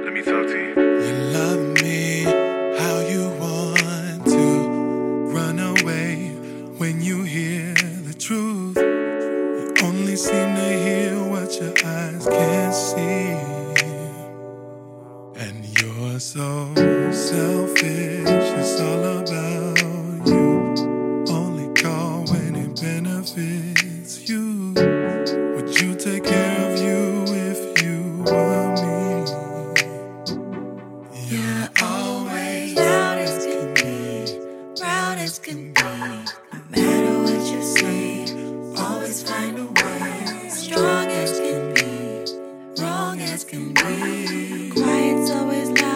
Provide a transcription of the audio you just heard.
Let me talk to you. You love me how you want to run away when you hear the truth. You only seem to hear what your eyes can't see. And you're so selfish, it's all about you. Only call when it benefits you. Would you take care of you if you were me? You're always loud as can be, proud as can be. No matter what you say, always find a way. Strong as can be, wrong as can be. Quiet's always loud.